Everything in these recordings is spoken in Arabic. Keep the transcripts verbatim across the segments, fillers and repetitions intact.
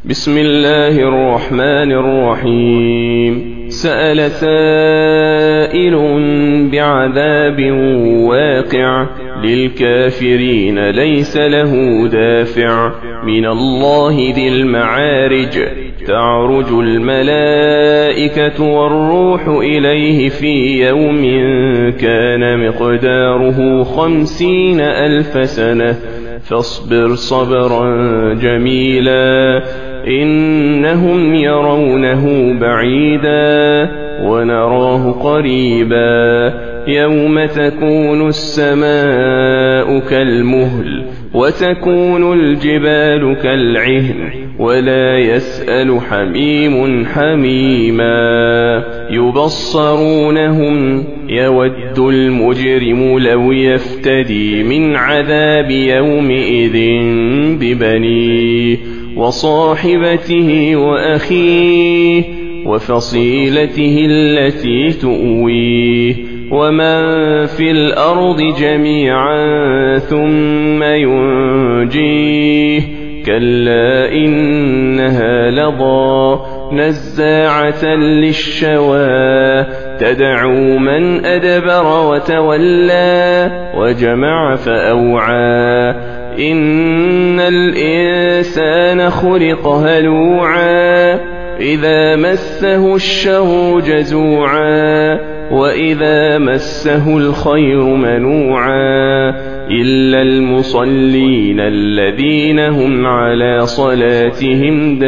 بسم الله الرحمن الرحيم. سأل سائل بعذاب واقع للكافرين ليس له دافع من الله ذي المعارج. تعرج الملائكة والروح إليه في يوم كان مقداره خمسين ألف سنة فاصبر صبرا جميلا إنهم يرونه بعيدا ونراه قريبا يوم تكون السماء كالمهل وتكون الجبال كالعهن ولا يسأل حميم حميما يبصرونهم يود المجرم لو يفتدي من عذاب يومئذ ببنيه وصاحبته وأخيه وفصيلته التي تؤويه ومن في الأرض جميعا ثم ينجيه كلا إنها لظى نزاعة للشوى تدعو من أدبر وتولى وجمع فأوعى إن الإنسان خلق هلوعا إذا مسه الشر جزوعا وإذا مسه الخير منوعا إلا المصلين الذين هم على صلاتهم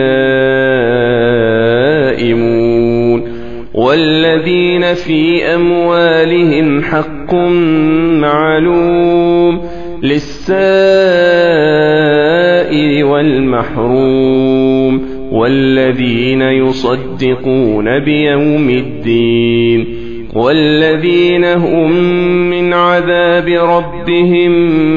دائمون والذين في أموالهم حق معلوم للسائل والمحروم والذين يصدقون بيوم الدين والذين هم من عذاب ربهم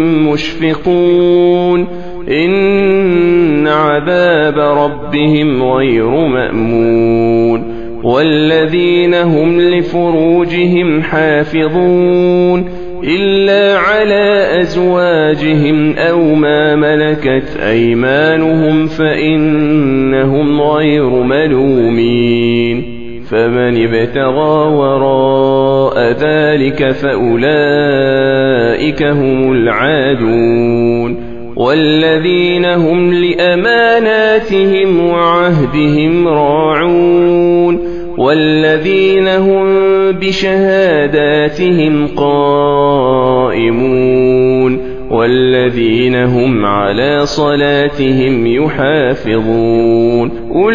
مشفقون إن عذاب ربهم غير مأمون والذين هم لفروجهم حافظون إلا على أزواجهم أو ما ملكت أيمانهم فإنهم غير ملومين فمن ابتغى وراء ذلك فأولئك هم العادون والذين هم لأماناتهم وعهدهم راعون والذين هم بشهاداتهم قائمون والذين هم على صلاتهم يحافظون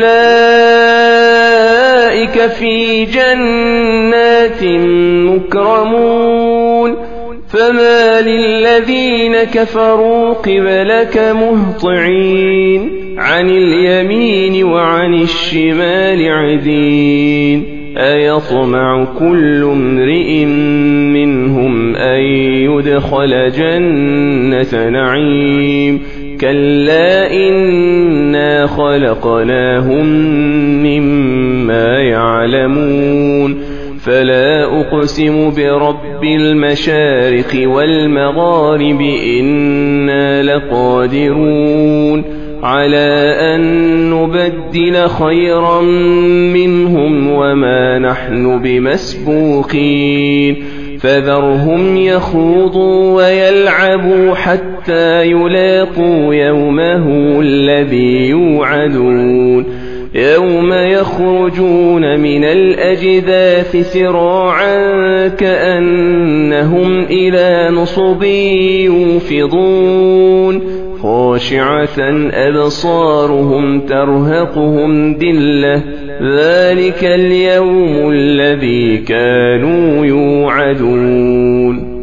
أولئك في جنات مكرمون فما للذين كفروا قبلك مهطعين عن اليمين وعن الشمال عدين أيطمع كل امرئ منهم أن يدخل جنة نعيم كلا إنا خلقناهم مما يعلمون فلا أقسم برب المشارق والمغارب إنا لقادرون على أن نبدل خيرا منهم وما نحن بمسبوقين فذرهم يخوضوا ويلعبوا حتى يلاقوا يومه الذي يوعدون يوم يخرجون من الأجداث سراعا كأنهم إلى نصب يوفضون خاشعة أبصارهم ترهقهم ذلة ذلك اليوم الذي كانوا يوعدون